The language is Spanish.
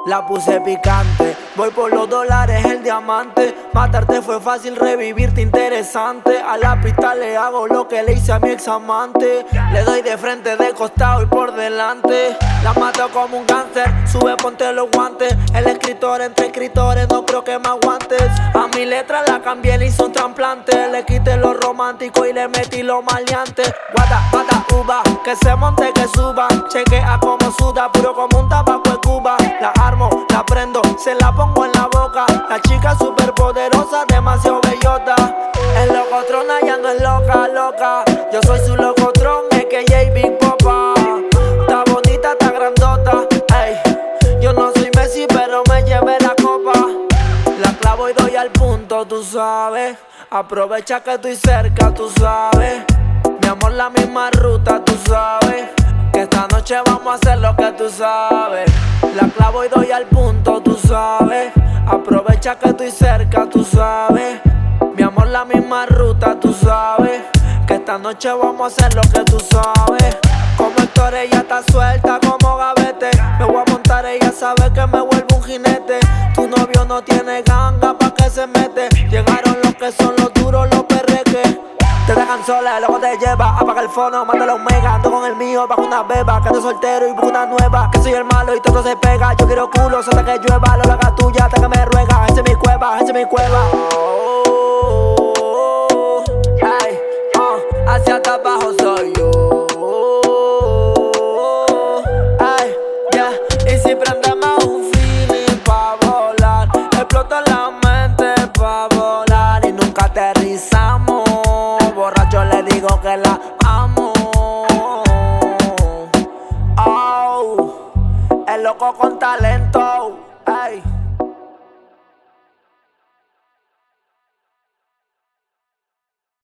La puse picante, voy por los dólares, el diamante. Matarte fue fácil, revivirte interesante. A la pista le hago lo que le hice a mi examante. Le doy de frente, de costado y por delante. La mato como un cáncer, sube, ponte los guantes. El escritor entre escritores, no creo que me aguantes. A mi letra la cambié, le hice un trasplante. Le quité lo romántico y le metí lo maleante. Guata, pata, uva, que se monte, que suba. Chequea como suda, puro como un tabaco de Cuba. La armo, la prendo, se la pongo en la boca. La chica super poderosa, demasiado bellota. El locotrón ya no es loca, loca. Yo soy su locotrón, es que J Big Popa. Está bonita, está grandota, ey. Yo no soy Messi, pero me llevé la copa. La clavo y doy al punto, tú sabes. Aprovecha que estoy cerca, tú sabes. Mi amor, la misma ruta, tú sabes. Que esta noche vamos a hacer lo que tú sabes. La clavo y doy al punto, tú sabes. Aprovecha que estoy cerca, tú sabes. Mi amor, la misma ruta, tú sabes. Que esta noche vamos a hacer lo que tú sabes. Como Héctor, ella está suelta como gavete. Me voy a montar, ella sabe que me vuelvo un jinete. Tu novio no tiene ganga, pa' que se mete. Llegaron los que son los duros, los perreques. Te dejan sola, luego te lleva. Apaga el fono, mándale un mega. Ando con el mío, bajo una beba. Que ando soltero y busco una nueva. Que soy el malo y todo se pega. Yo quiero culo, hasta que llueva. Lo haga tuya hasta que me ruega. Esa es mi cueva, esa es mi cueva. Ay, hacia hasta abajo soy yo. Ay, yeah. Y si prendemos un feeling pa' volar, explota la mente pa' volar. Y nunca aterrizamos. Borracho le digo que la amo. Oh, el loco con talento.